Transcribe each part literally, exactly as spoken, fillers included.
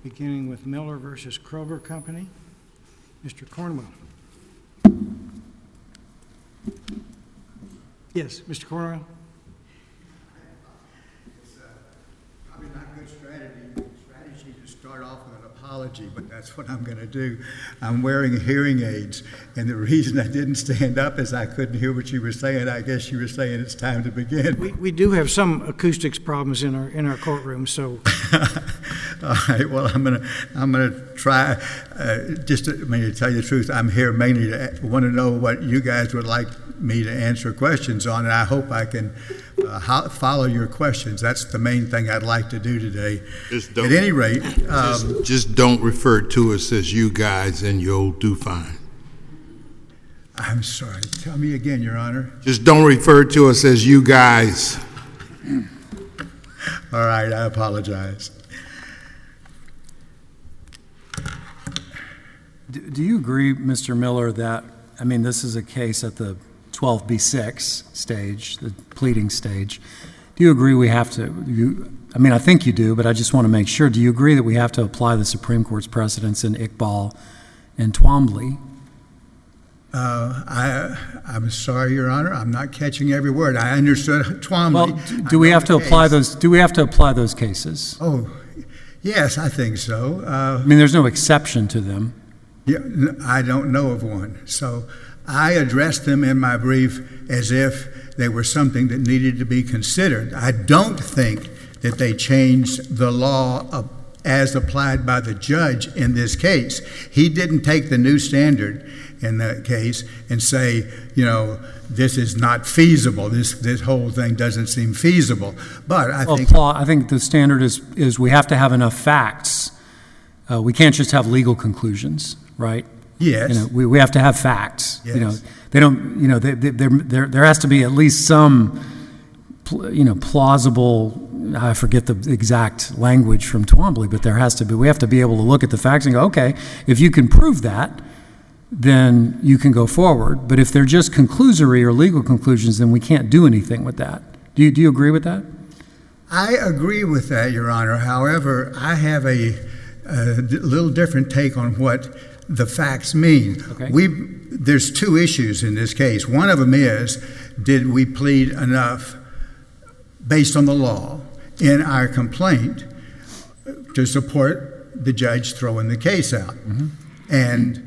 beginning with Miller versus Kroger Company. Mister Cornwell. Yes, Mister Cornwell. It's uh, probably not good strategy, strategy to start off with an apology, but that's what I'm going to do. I'm wearing hearing aids, and the reason I didn't stand up is I couldn't hear what you were saying. I guess you were saying it's time to begin. We, we do have some acoustics problems in our in our courtroom, so. All right. Well, I'm gonna I'm gonna try. Uh, just to, I mean, to tell you the truth, I'm here mainly to want to know what you guys would like me to answer questions on, and I hope I can uh, ho- follow your questions. That's the main thing I'd like to do today. Just don't, At any rate, um, just, just don't refer to us as you guys, and you'll do fine. I'm sorry. Tell me again, Your Honor. Just don't refer to us as you guys. All right. I apologize. Do, do you agree, Mister Miller, that, I mean, this is a case at the twelve B six stage, the pleading stage. Do you agree we have to, you, I mean, I think you do, but I just want to make sure. Do you agree that we have to apply the Supreme Court's precedents in Iqbal and Twombly? Uh, I, I'm sorry, Your Honor. I'm not catching every word. I understood Twombly. Well, do, do we have to apply case. those, do we have to apply those cases? Oh, yes, I think so. Uh, I mean, there's no exception to them. Yeah, I don't know of one. So I addressed them in my brief as if they were something that needed to be considered. I don't think that they changed the law of, as applied by the judge in this case. He didn't take the new standard in that case and say, you know, this is not feasible. This this whole thing doesn't seem feasible. But I well, think Paul, I think the standard is is we have to have enough facts. Uh, we can't just have legal conclusions, right? Yes. You know, we, we have to have facts. Yes. You know, they don't. You know, they, they, there there has to be at least some, pl- you know, plausible. I forget the exact language from Twombly, but there has to be. We have to be able to look at the facts and go, okay, if you can prove that, then you can go forward. But if they're just conclusory or legal conclusions, then we can't do anything with that. Do you do you agree with that? I agree with that, Your Honor. However, I have a, a d- little different take on what the facts mean. Okay. We there's two issues in this case. One of them is, did we plead enough based on the law in our complaint to support the judge throwing the case out? Mm-hmm. And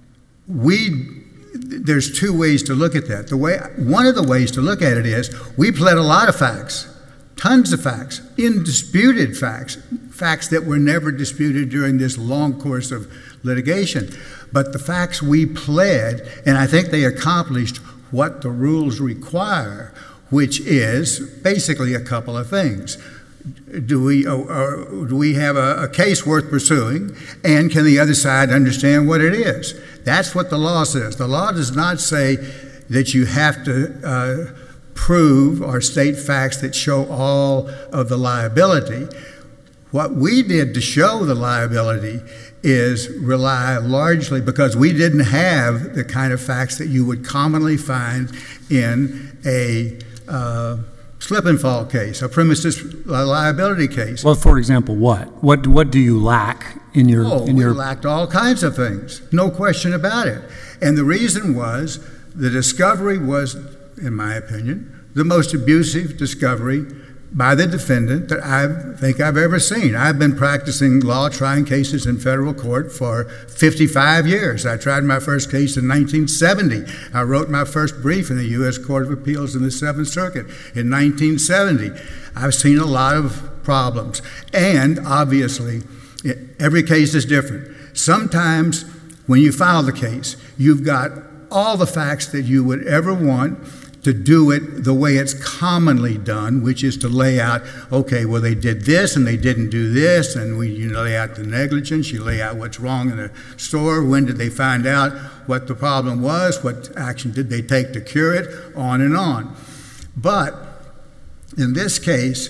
we there's two ways to look at that. The way one of the ways to look at it is we pled a lot of facts, tons of facts, indisputed facts, facts that were never disputed during this long course of litigation. But the facts we pled, and I think they accomplished what the rules require, which is basically a couple of things. Do we, uh, uh, do we have a, a case worth pursuing, and can the other side understand what it is? That's what the law says. The law does not say that you have to uh, prove or state facts that show all of the liability. What we did to show the liability is rely largely because we didn't have the kind of facts that you would commonly find in a uh, slip and fall case, a premises liability case. Well, for example, what? What what do you lack in your Oh, in we your lacked all kinds of things, no question about it. And the reason was the discovery was, in my opinion, the most abusive discovery by the defendant that I think I've ever seen. I've been practicing law, trying cases in federal court for fifty-five years. I tried my first case in nineteen seventy. I wrote my first brief in the U S Court of Appeals in the Seventh Circuit in nineteen seventy. I've seen a lot of problems. And obviously, every case is different. Sometimes when you file the case, you've got all the facts that you would ever want to do it the way it's commonly done, which is to lay out, okay, well, they did this and they didn't do this, and we you lay out the negligence, you lay out what's wrong in the store, when did they find out what the problem was, what action did they take to cure it, on and on. But in this case,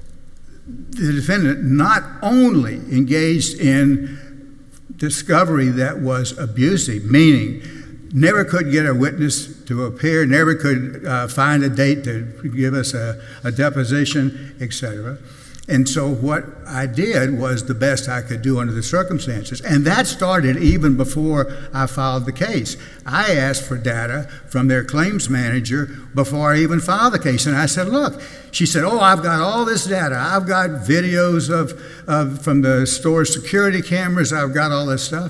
the defendant not only engaged in discovery that was abusive, meaning never could get a witness to appear, never could uh, find a date to give us a, a deposition, et cetera. And so what I did was the best I could do under the circumstances. And that started even before I filed the case. I asked for data from their claims manager before I even filed the case. And I said, look, she said, oh, I've got all this data. I've got videos of, of from the store security cameras. I've got all this stuff.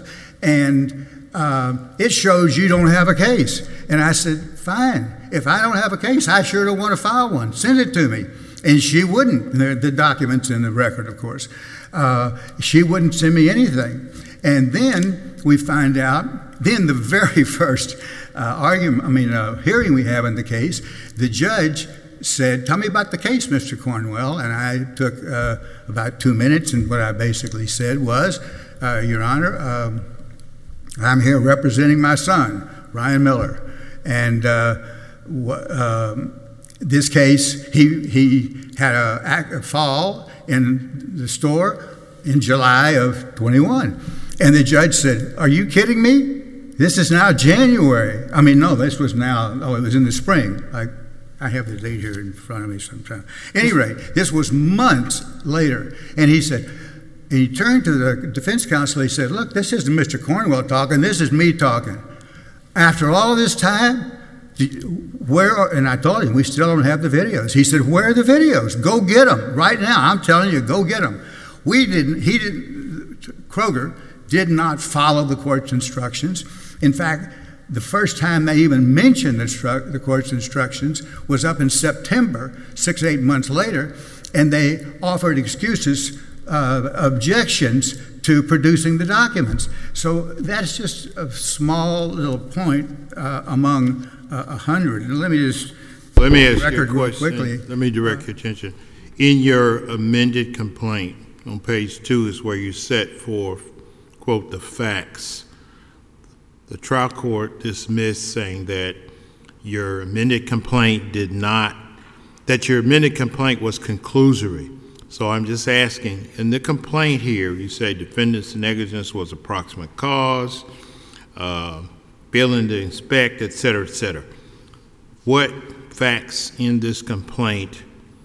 And uh, it shows you don't have a case. And I said, fine. If I don't have a case, I sure don't want to file one. Send it to me. And she wouldn't. The, the documents in the record, of course. Uh, she wouldn't send me anything. And then we find out, then the very first uh, argument, I mean, uh, hearing we have in the case, the judge said, tell me about the case, Mister Cornwell. And I took uh, about two minutes, and what I basically said was, uh, Your Honor, um, I'm here representing my son, Ryan Miller. And uh, wh- um, this case, he, he had a, a fall in the store in July of twenty-one. And the judge said, are you kidding me? This is now January. I mean, no, this was now, oh, it was in the spring. I, I have the date here in front of me sometime. At any rate, this was months later. And he said, and he turned to the defense counsel, he said, look, this isn't Mister Cornwell talking, this is me talking. After all of this time, where are, and I told him, we still don't have the videos. He said, where are the videos? Go get them right now. I'm telling you, go get them. We didn't, he didn't, Kroger did not follow the court's instructions. In fact, the first time they even mentioned the, stru- the court's instructions was up in September, six, eight months later, and they offered excuses, uh, objections to producing the documents. So that's just a small little point uh, among uh, a hundred. And let me just let me ask you a real question. Quickly. Let me direct your attention. In your amended complaint, on page two is where you set forth, quote, the facts. The trial court dismissed, saying that your amended complaint did not, that your amended complaint was conclusory. So I'm just asking, in the complaint here, you say defendant's negligence was approximate cause, uh, failing to inspect, et cetera, et cetera. What facts in this complaint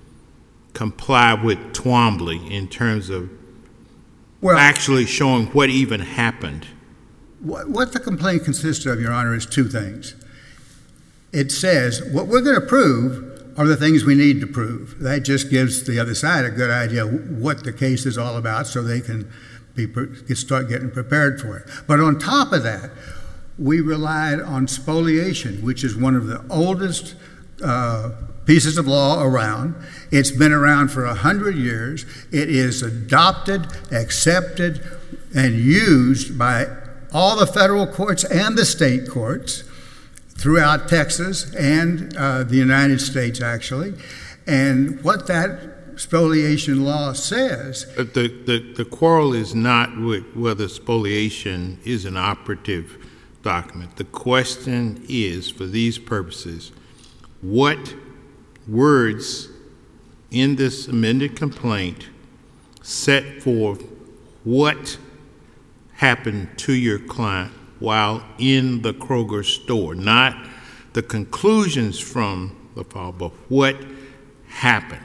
comply with Twombly in terms of Well, actually showing what even happened? What, what the complaint consists of, Your Honor, is two things. It says what we're going to prove are the things we need to prove. That just gives the other side a good idea what the case is all about, so they can be start getting prepared for it. But on top of that, we relied on spoliation, which is one of the oldest uh, pieces of law around. It's been around for a hundred years. It is adopted, accepted, and used by all the federal courts and the state courts throughout Texas and uh, the United States, actually. And what that spoliation law says... But the, the, the quarrel is not with whether spoliation is an operative document. The question is, for these purposes, what words in this amended complaint set forth what happened to your client while in the Kroger store, not the conclusions from the file, but what happened.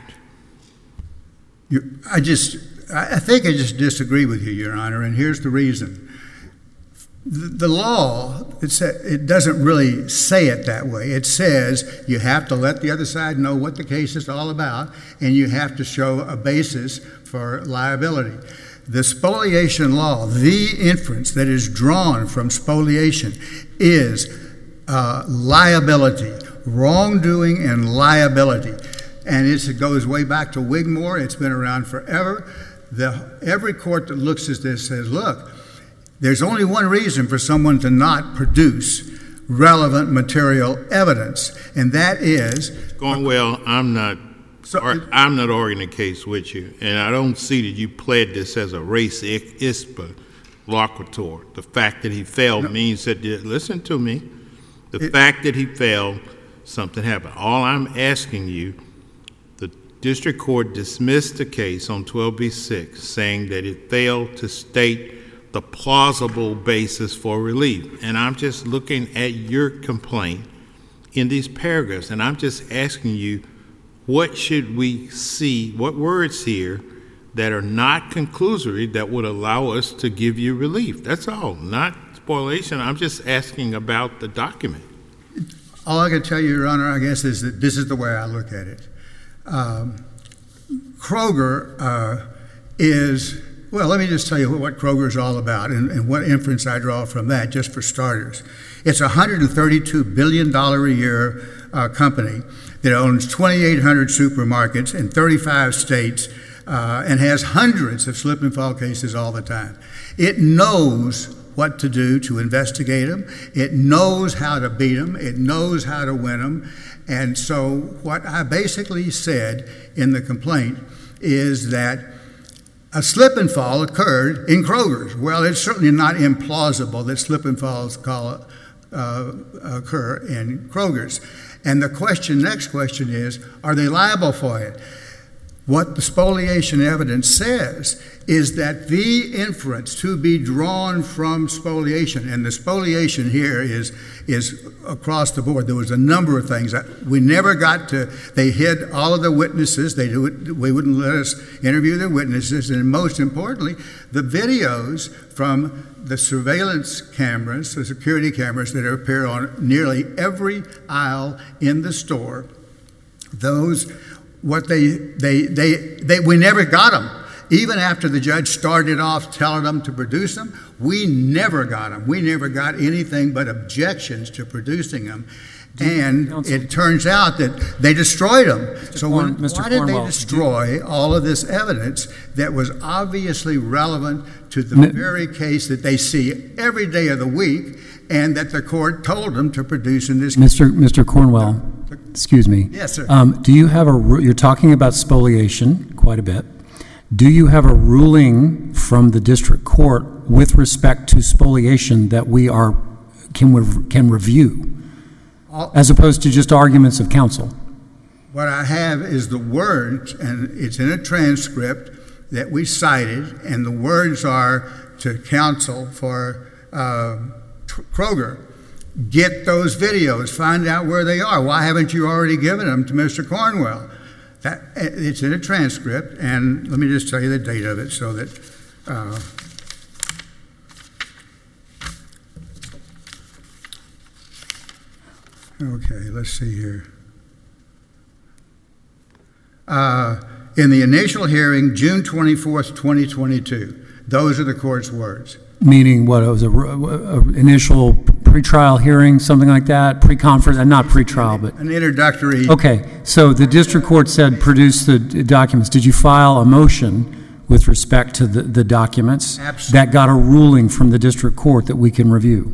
You, I just, I think I just disagree with you, Your Honor, and here's the reason. The, the law, it's, it doesn't really say it that way. It says you have to let the other side know what the case is all about, and you have to show a basis for liability. The spoliation law, the inference that is drawn from spoliation is uh, liability, wrongdoing and liability. And it's, it goes way back to Wigmore. It's been around forever. The, every court that looks at this says, look, there's only one reason for someone to not produce relevant material evidence, and that is... Going well, I'm not... So, Or, I'm not arguing the case with you, and I don't see that you pled this as a race ispa loquitur. The fact that he failed no. means that, listen to me, the it, fact that he failed, something happened. All I'm asking you, the district court dismissed the case on twelve B six, saying that it failed to state the plausible basis for relief. And I'm just looking at your complaint in these paragraphs, and I'm just asking you, what should we see, what words here that are not conclusory that would allow us to give you relief. That's all, not spoliation. I'm just asking about the document. All I can tell you, Your Honor, I guess, is that this is the way I look at it. Um, Kroger uh, is, well, let me just tell you what, what Kroger is all about and, and what inference I draw from that, just for starters. It's a one hundred thirty-two billion dollars a year uh, company that owns twenty-eight hundred supermarkets in thirty-five states uh, and has hundreds of slip and fall cases all the time. It knows what to do to investigate them. It knows how to beat them. It knows how to win them. And so what I basically said in the complaint is that a slip and fall occurred in Kroger's. Well, it's certainly not implausible that slip and falls call, uh, occur in Kroger's. And the question, next question is, are they liable for it? What the spoliation evidence says is that the inference to be drawn from spoliation, and the spoliation here is is across the board. There was a number of things. We never got to, they hid all of the witnesses. They do it, we wouldn't let us interview their witnesses. And most importantly, the videos from the surveillance cameras, the security cameras that appear on nearly every aisle in the store, those What they, they, they, they, we never got them. Even after the judge started off telling them to produce them, we never got them. We never got anything but objections to producing them. And Counsel. It turns out that they destroyed them. Mister So when, Mister why did Cornwell, they destroy all of this evidence that was obviously relevant to the Mi- very case that they see every day of the week and that the court told them to produce in this case? Mister Mister Cornwell, excuse me. Yes, sir. Um, do you have a, ru- you're talking about spoliation quite a bit. Do you have a ruling from the district court with respect to spoliation that we are, can, we, can review, All, as opposed to just arguments of counsel? What I have is the words, and it's in a transcript that we cited, and the words are to counsel for uh, Kroger. Get those videos, find out where they are. Why haven't you already given them to Mister Cornwell? That, it's in a transcript, and let me just tell you the date of it so that uh, okay, let's see here. Uh, in the initial hearing, June twenty-fourth, twenty twenty-two. Those are the court's words. Meaning what, it was a, a, a initial pretrial hearing, something like that, pre-conference, and not pretrial, but... An introductory... Okay, so the district court said produce the documents. Did you file a motion with respect to the, the documents? Absolutely. That got a ruling from the district court that we can review?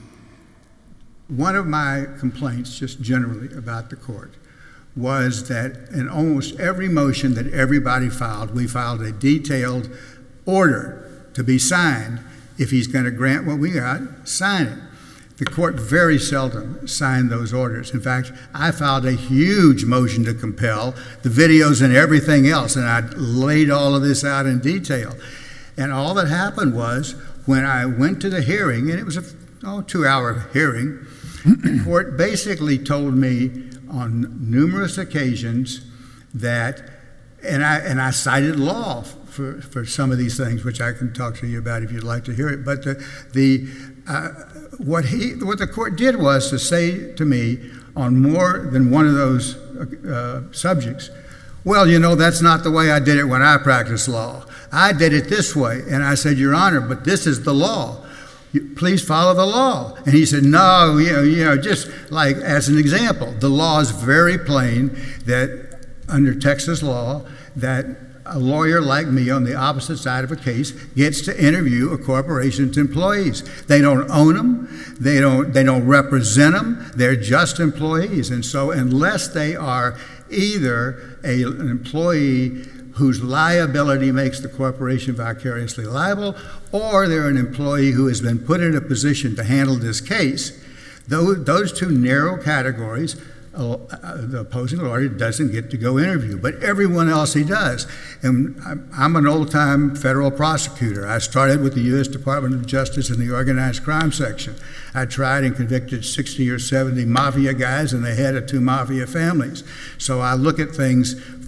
One of my complaints, just generally about the court, was that in almost every motion that everybody filed, we filed a detailed order to be signed. If he's going to grant what we got, sign it. The court very seldom signed those orders. In fact, I filed a huge motion to compel the videos and everything else, and I laid all of this out in detail. And all that happened was when I went to the hearing, and it was a oh, two-hour hearing, the court basically told me on numerous occasions that, and I and I cited law for, for some of these things, which I can talk to you about if you'd like to hear it. But the, the uh, what he what the court did was to say to me on more than one of those uh, subjects, well, you know, that's not the way I did it when I practiced law. I did it this way. And I said, Your Honor, but this is the law. Please follow the law. And he said, no, you know, you know, just like as an example, the law is very plain that under Texas law, that a lawyer like me on the opposite side of a case gets to interview a corporation's employees. They don't own them. They don't, they don't represent them. They're just employees. And so unless they are either a, an employee whose liability makes the corporation vicariously liable, or they're an employee who has been put in a position to handle this case, those, those two narrow categories, uh, the opposing lawyer doesn't get to go interview, but everyone else he does. And I'm, I'm an old-time federal prosecutor. I started with the U S Department of Justice in the organized crime section. I tried and convicted sixty or seventy mafia guys and the head of two mafia families. So I look at things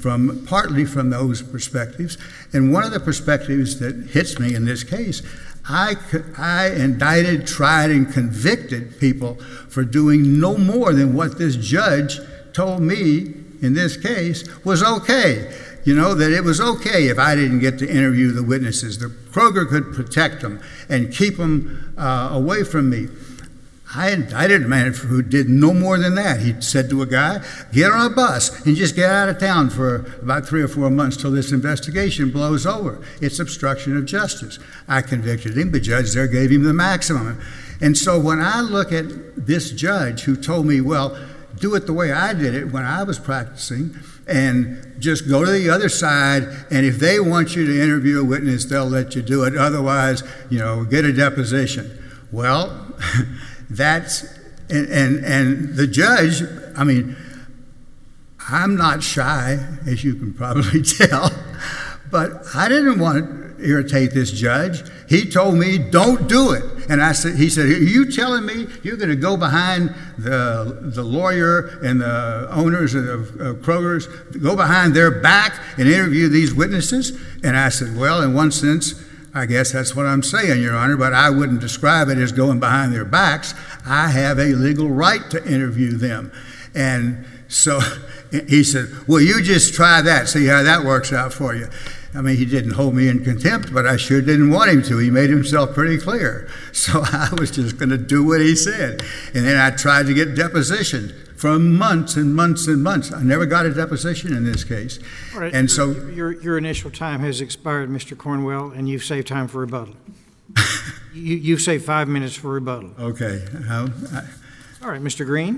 from partly from those perspectives. And one of the perspectives that hits me in this case, I, I indicted, tried, and convicted people for doing no more than what this judge told me in this case was okay. You know, that it was okay if I didn't get to interview the witnesses. The Kroger could protect them and keep them uh, away from me. I indicted a man who did no more than that. He said to a guy, get on a bus and just get out of town for about three or four months till this investigation blows over. It's obstruction of justice. I convicted him. The judge there gave him the maximum. And so when I look at this judge who told me, well, do it the way I did it when I was practicing, and just go to the other side, and if they want you to interview a witness, they'll let you do it. Otherwise, you know, get a deposition. Well, that's, and, and, and the judge, I mean, I'm not shy, as you can probably tell, but I didn't want to irritate this judge. He told me, don't do it. And I said, he said, are you telling me you're going to go behind the, the lawyer and the owners of, of Kroger's, go behind their back and interview these witnesses? And I said, well, in one sense, I guess that's what I'm saying, Your Honor, but I wouldn't describe it as going behind their backs. I have a legal right to interview them. And so he said, well, you just try that, see how that works out for you. I mean, he didn't hold me in contempt, but I sure didn't want him to. He made himself pretty clear. So I was just going to do what he said. And then I tried to get depositions for months and months and months. I never got a deposition in this case. All right, and your, so your, your initial time has expired, Mister Cornwell, and you've saved time for rebuttal. you, you've saved five minutes for rebuttal. Okay. I, I, All right, Mister Green.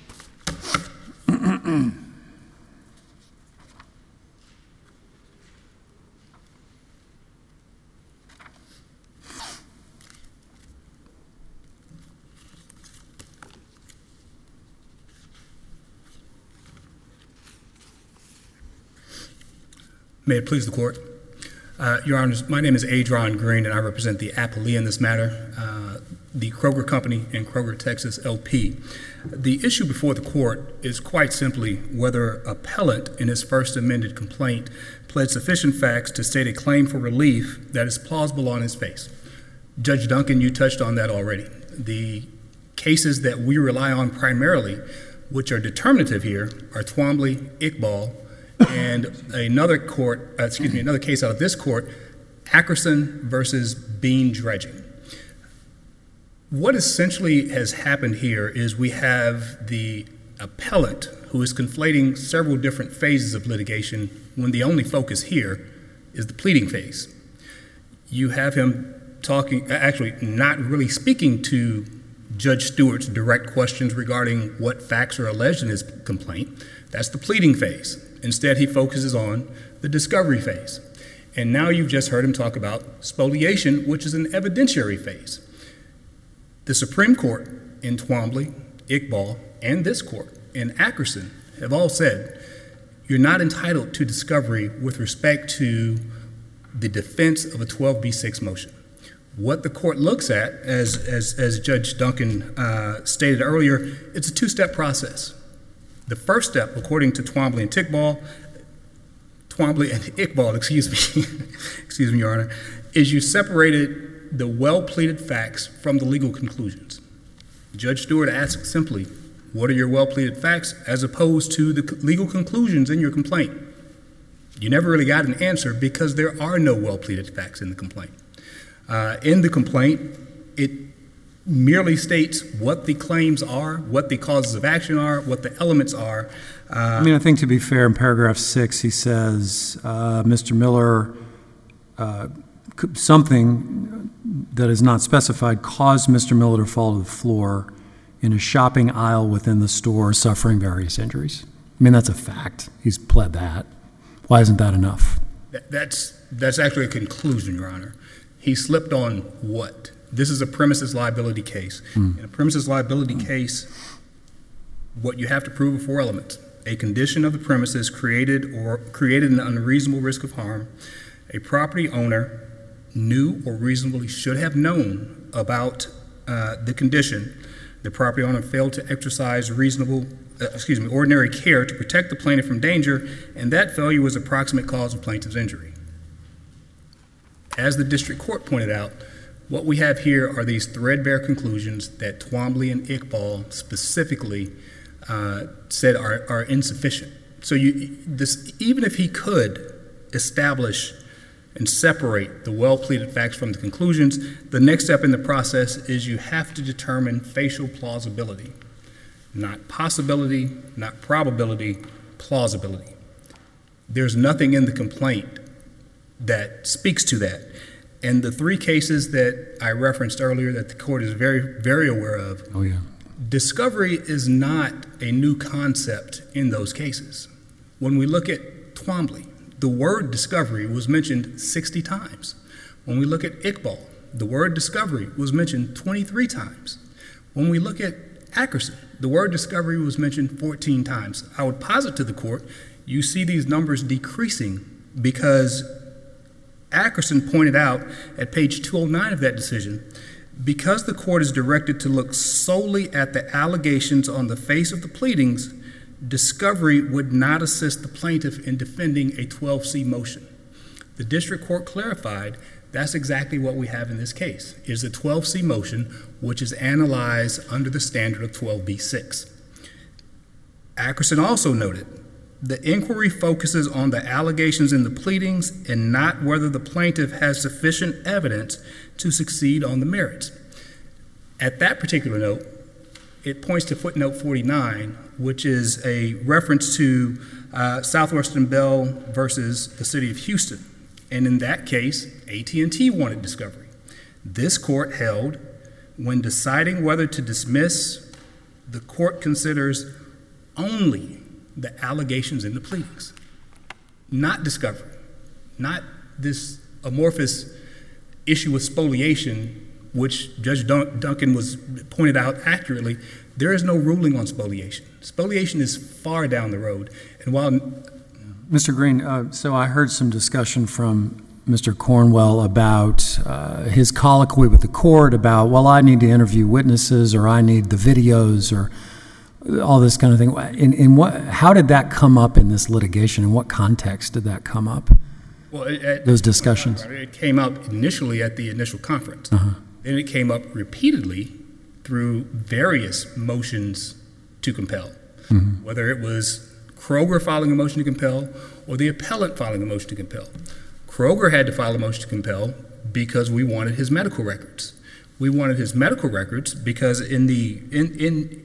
May it please the court. Uh, Your Honors, my name is Adron Green, and I represent the appellee in this matter, uh, the Kroger Company in Kroger, Texas, L P. The issue before the court is quite simply whether appellant in his first amended complaint pled sufficient facts to state a claim for relief that is plausible on his face. Judge Duncan, you touched on that already. The cases that we rely on primarily, which are determinative here, are Twombly, Iqbal, and another court, uh, excuse me, another case out of this court, Ackerson versus Bean Dredging. What essentially has happened here is we have the appellant who is conflating several different phases of litigation when the only focus here is the pleading phase. You have him talking, actually not really speaking to Judge Stewart's direct questions regarding what facts are alleged in his complaint. That's the pleading phase. Instead, he focuses on the discovery phase. And now you've just heard him talk about spoliation, which is an evidentiary phase. The Supreme Court in Twombly, Iqbal, and this court in Ackerson have all said you're not entitled to discovery with respect to the defense of a twelve B six motion. What the court looks at, as, as, as Judge Duncan uh, stated earlier, it's a two-step process. The first step, according to Twombly and Iqbal, Twombly and Iqbal, excuse me, excuse me, Your Honor, is you separated the well-pleaded facts from the legal conclusions. Judge Stewart asked simply, what are your well-pleaded facts as opposed to the legal conclusions in your complaint? You never really got an answer because there are no well-pleaded facts in the complaint. Uh, in the complaint, it merely states what the claims are, what the causes of action are, what the elements are. Uh, I mean, I think to be fair, in paragraph six, he says, uh, Mister Miller, uh, something that is not specified caused Mister Miller to fall to the floor in a shopping aisle within the store, suffering various injuries. I mean, that's a fact. He's pled that. Why isn't that enough? that, that's, that's actually a conclusion, Your Honor. He slipped on what? This is a premises liability case. Mm. In a premises liability mm. case, what you have to prove are four elements. A condition of the premises created or created an unreasonable risk of harm. A property owner knew or reasonably should have known about uh, the condition. The property owner failed to exercise reasonable uh, excuse me, ordinary care to protect the plaintiff from danger, and that failure was a proximate cause of plaintiff's injury. As the district court pointed out, what we have here are these threadbare conclusions that Twombly and Iqbal specifically uh, said are, are insufficient. So you, this, even if he could establish and separate the well-pleaded facts from the conclusions, the next step in the process is you have to determine facial plausibility. Not possibility, not probability, plausibility. There's nothing in the complaint that speaks to that. And the three cases that I referenced earlier that the court is very, very aware of, Oh, yeah. discovery is not a new concept in those cases. When we look at Twombly, the word discovery was mentioned sixty times. When we look at Iqbal, the word discovery was mentioned twenty-three times. When we look at Ackerson, the word discovery was mentioned fourteen times. I would posit to the court, you see these numbers decreasing because Ackerson pointed out at page two oh nine of that decision, because the court is directed to look solely at the allegations on the face of the pleadings, discovery would not assist the plaintiff in defending a twelve C motion. The district court clarified that's exactly what we have in this case, is a twelve C motion which is analyzed under the standard of twelve B six. Ackerson also noted the inquiry focuses on the allegations in the pleadings and not whether the plaintiff has sufficient evidence to succeed on the merits. At that particular note, it points to footnote forty-nine, which is a reference to uh, Southwestern Bell versus the city of Houston. And in that case, A T and T wanted discovery. This court held, when deciding whether to dismiss, the court considers only the allegations in the pleadings, not discovery, not this amorphous issue with spoliation, which Judge Dun- Duncan was pointed out accurately. There is no ruling on spoliation. Spoliation is far down the road. And while Mister Green, uh, so I heard some discussion from Mister Cornwell about uh, his colloquy with the court about, well, I need to interview witnesses, or I need the videos, or all this kind of thing. In, in what, how did that come up in this litigation? In what context did that come up? well, it, it, Those discussions. It came up initially at the initial conference. Uh-huh. Then it came up repeatedly through various motions to compel, Mm-hmm. whether it was Kroger filing a motion to compel or the appellant filing a motion to compel. Kroger had to file a motion to compel because we wanted his medical records. We wanted his medical records because in the in in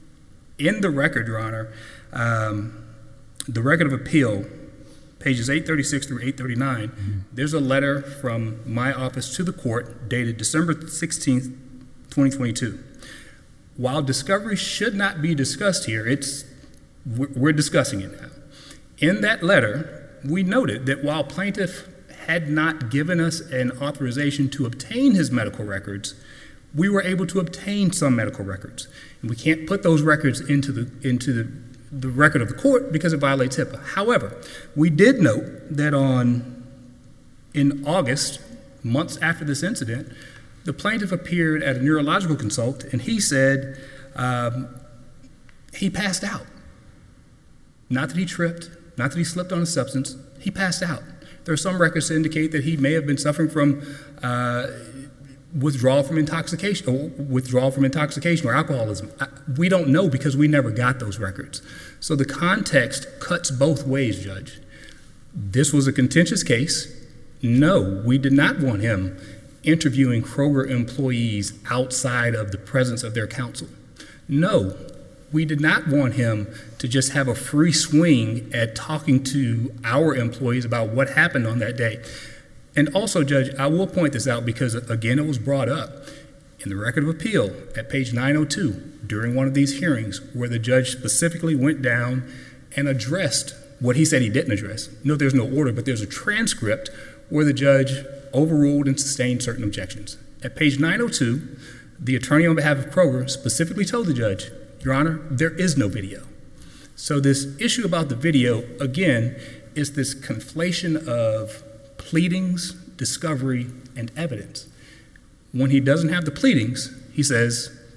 in the record, Your Honor, um, the record of appeal, pages eight thirty-six through eight thirty-nine, mm-hmm. there's a letter from my office to the court dated December sixteenth, twenty twenty-two. While discovery should not be discussed here, it's we're discussing it now. In that letter, we noted that while plaintiff had not given us an authorization to obtain his medical records, we were able to obtain some medical records. And we can't put those records into the into the, the record of the court because it violates HIPAA. However, we did note that on in August, months after this incident, the plaintiff appeared at a neurological consult, and he said um, he passed out. Not that he tripped, not that he slipped on a substance, he passed out. There are some records to indicate that he may have been suffering from uh, withdrawal from intoxication, or withdrawal from intoxication or alcoholism. I, we don't know because we never got those records. So the context cuts both ways, Judge. This was a contentious case. No, we did not want him interviewing Kroger employees outside of the presence of their counsel. No, we did not want him to just have a free swing at talking to our employees about what happened on that day. And also, Judge, I will point this out because, again, it was brought up in the record of appeal at page nine oh two during one of these hearings where the judge specifically went down and addressed what he said he didn't address. No, there's no order, but there's a transcript where the judge overruled and sustained certain objections. At page nine oh two, the attorney on behalf of Kroger specifically told the judge, Your Honor, there is no video. So this issue about the video, again, is this conflation of pleadings, discovery, and evidence. When he doesn't have the pleadings, he says,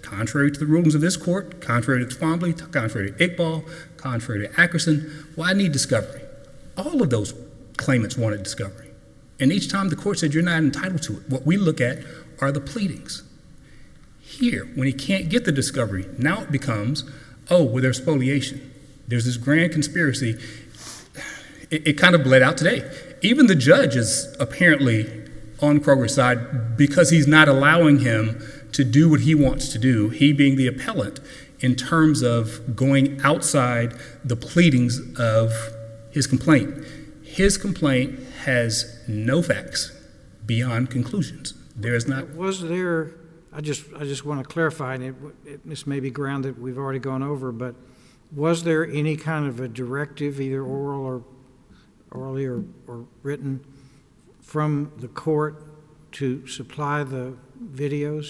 contrary to the rulings of this court, contrary to Twombly, contrary to Iqbal, contrary to Ackerson, well, I need discovery. All of those claimants wanted discovery. And each time the court said, you're not entitled to it. What we look at are the pleadings. Here, when he can't get the discovery, now it becomes, oh, well, there's spoliation. There's this grand conspiracy. It, it kind of bled out today. Even the judge is apparently on Kroger's side because he's not allowing him to do what he wants to do, he being the appellant, in terms of going outside the pleadings of his complaint. His complaint has no facts beyond conclusions. There is not. Was there, I just, I just want to clarify, and it, it, this may be ground that we've already gone over, but was there any kind of a directive, either oral or orally or, or written, from the court to supply the videos?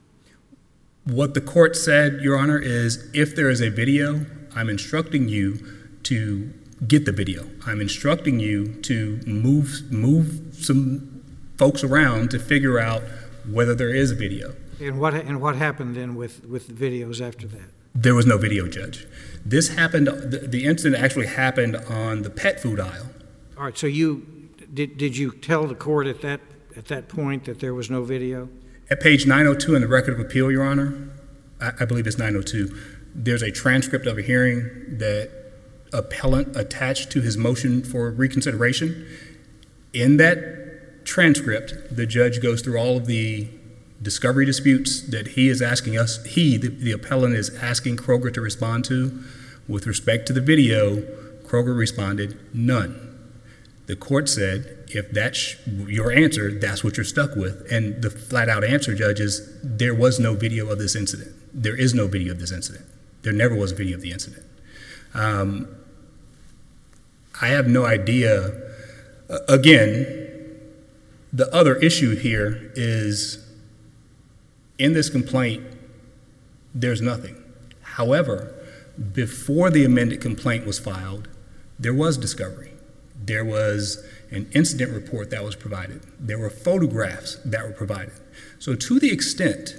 What the court said, Your Honor, is if there is a video, I'm instructing you to get the video. I'm instructing you to move move some folks around to figure out whether there is a video. And what and what happened then with, with the videos after that? There was no video, Judge. This happened, the, the incident actually happened on the pet food aisle. All right, so you, did, did you tell the court at that, at that point that there was no video? At page nine oh two in the record of appeal, Your Honor, I, I believe it's nine oh two, there's a transcript of a hearing that appellant attached to his motion for reconsideration. In that transcript, the judge goes through all of the discovery disputes that he is asking us, he, the, the appellant, is asking Kroger to respond to. With respect to the video, Kroger responded, none. The court said, if that's your answer, that's what you're stuck with. And the flat out answer, Judge, is there was no video of this incident. There is no video of this incident. There never was a video of the incident. Um, I have no idea. Uh, again, the other issue here is in this complaint, there's nothing. However, before the amended complaint was filed, there was discovery. There was an incident report that was provided. There were photographs that were provided. So to the extent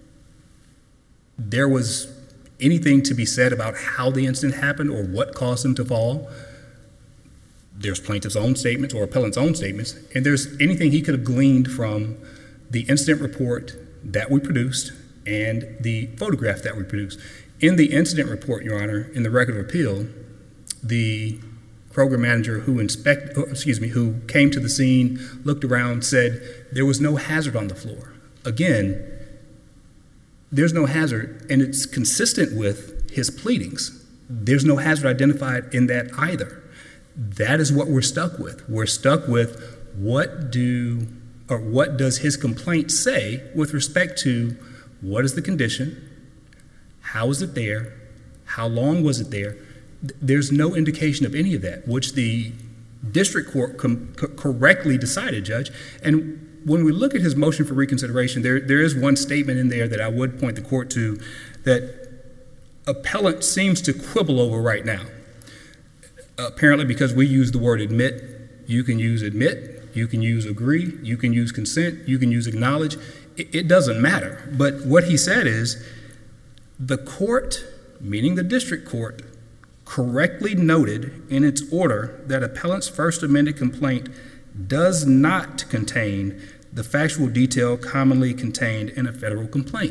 there was anything to be said about how the incident happened or what caused him to fall, there's plaintiff's own statements or appellant's own statements, and there's anything he could have gleaned from the incident report that we produced and the photograph that we produced. In the incident report, Your Honor, in the record of appeal, the Kroger manager who inspect, excuse me, who came to the scene, looked around, said there was no hazard on the floor. Again, there's no hazard, and it's consistent with his pleadings. There's no hazard identified in that either. That is what we're stuck with. We're stuck with what do or what does his complaint say with respect to what is the condition, how is it there, how long was it there. There's no indication of any of that, which the district court com- co- correctly decided, Judge. And when we look at his motion for reconsideration, there, there is one statement in there that I would point the court to that appellant seems to quibble over right now. Apparently because we use the word admit, you can use admit, you can use agree, you can use consent, you can use acknowledge. It, it doesn't matter. But what he said is the court, meaning the district court, correctly noted in its order that appellant's first amended complaint does not contain the factual detail commonly contained in a federal complaint.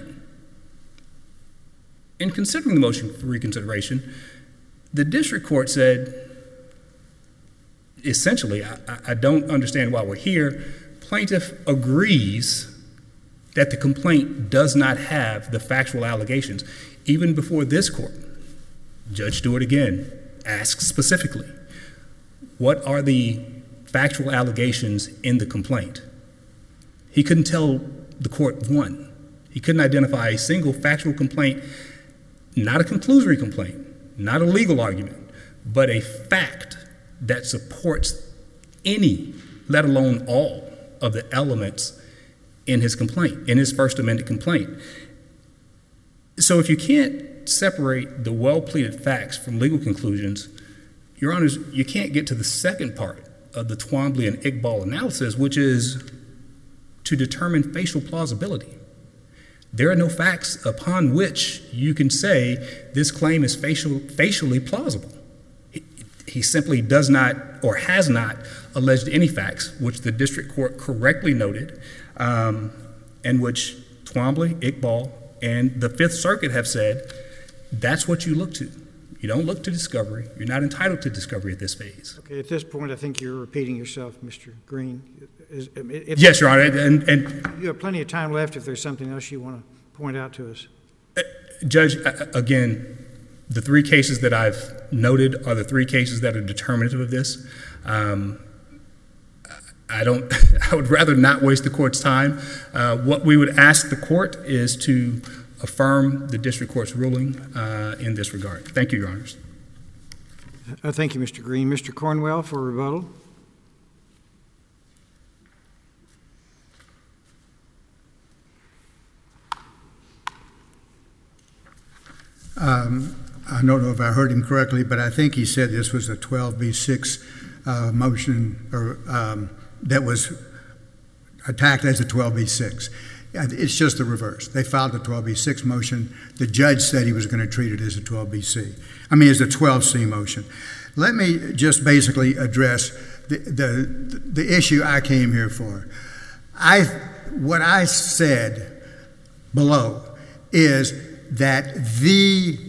In considering the motion for reconsideration, the district court said, essentially, I, I don't understand why we're here. Plaintiff agrees that the complaint does not have the factual allegations. Even before this court, Judge Stewart again asks specifically, what are the factual allegations in the complaint? He couldn't tell the court one. He couldn't identify a single factual complaint, not a conclusory complaint, not a legal argument, but a fact that supports any, let alone all, of the elements in his complaint, in his first amended complaint. So if you can't separate the well-pleaded facts from legal conclusions, Your Honors, you can't get to the second part of the Twombly and Iqbal analysis, which is to determine facial plausibility. There are no facts upon which you can say this claim is facial, facially plausible. He, he simply does not or has not alleged any facts, which the district court correctly noted, um, and which Twombly, Iqbal, and the Fifth Circuit have said that's what you look to. You don't look to discovery. You're not entitled to discovery at this phase. Okay, at this point, I think you're repeating yourself, Mister Green. Is, if, Yes, Your Honor, and, and you have plenty of time left if there's something else you want to point out to us. uh, Judge, uh, again, the three cases that I've noted are the three cases that are determinative of this. Um, I don't. I would rather not waste the court's time. Uh, what we would ask the court is to affirm the district court's ruling uh, in this regard. Thank you, Your Honors. Uh, thank you, Mister Green. Mister Cornwell for rebuttal. Um, I don't know if I heard him correctly, but I think he said this was a twelve B six uh, motion or um, that was attacked as a twelve B six. It's just the reverse. They filed a twelve B six motion. The judge said he was going to treat it as a twelve B C. I mean, as a twelve C motion. Let me just basically address the, the, the issue I came here for. I, what I said below is that the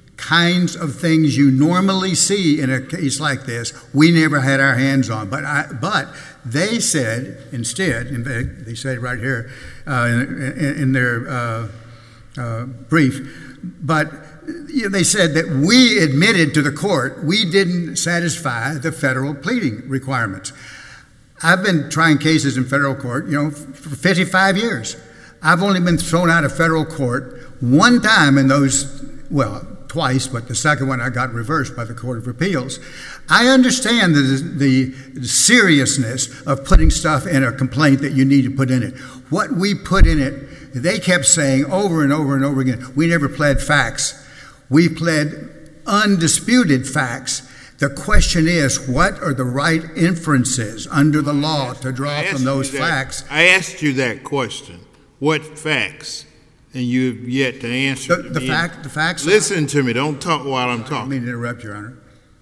kinds of things you normally see in a case like this, we never had our hands on. But I, but they said instead, in fact, they said right here uh, in, in, in their uh, uh, brief, but you know, they said that we admitted to the court we didn't satisfy the federal pleading requirements. I've been trying cases in federal court, you know, for fifty-five years. I've only been thrown out of federal court one time in those, well, twice, but the second one I got reversed by the Court of Appeals. I understand the, the seriousness of putting stuff in a complaint that you need to put in it. What we put in it, they kept saying over and over and over again, we never pled facts. We pled undisputed facts. The question is, what are the right inferences under the law to draw from those facts? I asked you that question. What facts? And you've yet to answer The, the me. fact, the facts. Listen to me. Don't talk while I'm I don't talking. mean to interrupt, Your Honor.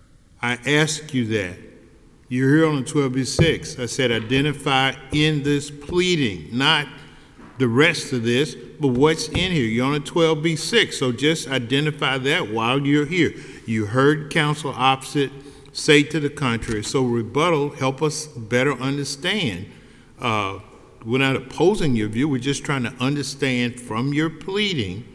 I asked you that. You're here on the twelve B six. I said identify in this pleading, not the rest of this, but what's in here. You're on a twelve B six, so just identify that while you're here. You heard counsel opposite say to the contrary, so rebuttal help us better understand. Uh, we're not opposing your view, we're just trying to understand from your pleading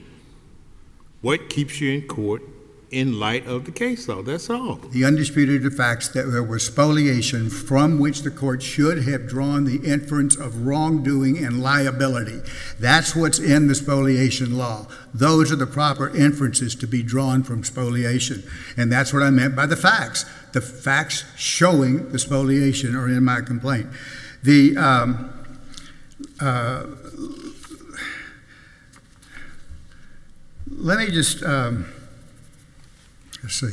what keeps you in court in light of the case law. That's all. The undisputed facts that there was spoliation from which the court should have drawn the inference of wrongdoing and liability. That's what's in the spoliation law. Those are the proper inferences to be drawn from spoliation. And that's what I meant by the facts. The facts showing the spoliation are in my complaint. The um, uh, let me just um, let's see.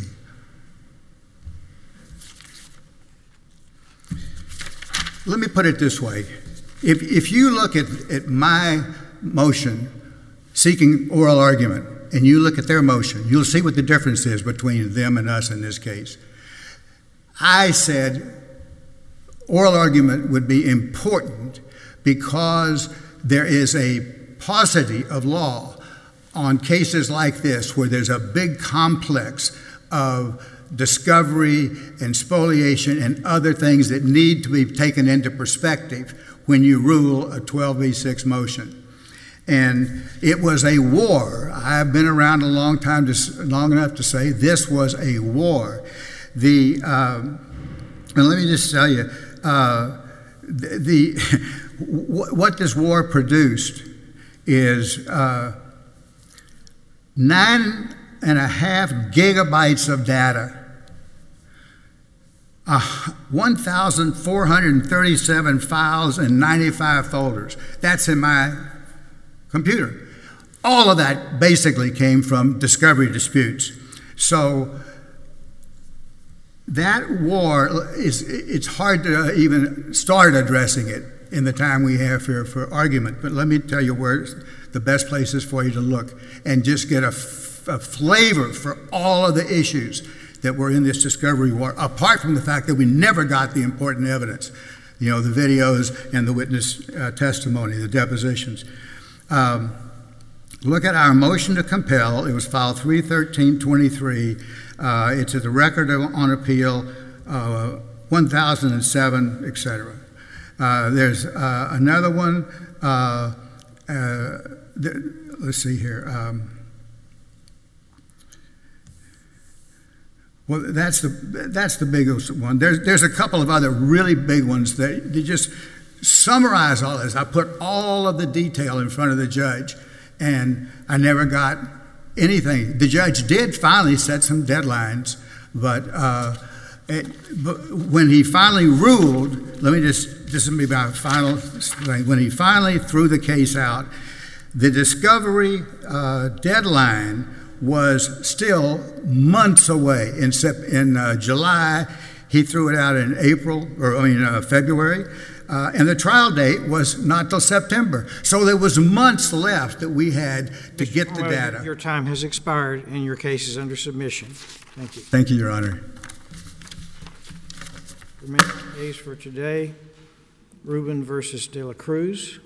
Let me put it this way. If, if you look at, at my motion seeking oral argument and you look at their motion, you'll see what the difference is between them and us in this case. I said oral argument would be important because there is a paucity of law on cases like this where there's a big complex of discovery and spoliation and other things that need to be taken into perspective when you rule a twelve B six motion. And it was a war. I've been around a long time, to, long enough to say this was a war. The um, and let me just tell you, uh, the, the what this war produced is uh, nine and a half gigabytes of data, uh, one thousand four hundred thirty-seven files and ninety-five folders. That's in my computer. All of that basically came from discovery disputes. So that war is, it's hard to even start addressing it in the time we have here for argument. But let me tell you where the best places for you to look and just get a, f- a flavor for all of the issues that were in this discovery war, apart from the fact that we never got the important evidence, you know, the videos and the witness uh, testimony, the depositions. Um, look at our motion to compel. It was filed three thirteen twenty-three. Uh, it's at the record on appeal, uh, one thousand seven, et cetera. Uh, there's uh, another one. Uh, uh, th- let's see here. Um, Well, that's the that's the biggest one. There's there's a couple of other really big ones that they just summarize all this. I put all of the detail in front of the judge, and I never got anything. The judge did finally set some deadlines, but, uh, it, but when he finally ruled, let me just this will be my final thing. When he finally threw the case out, the discovery uh, deadline was still months away. In, in uh, July, he threw it out in April, or I mean uh, February, uh, and the trial date was not till September. So there was months left that we had to Mister get the Farwell, data. Your time has expired, and your case is under submission. Thank you. Thank you, Your Honor. Remaining case for today, Rubin versus De La Cruz.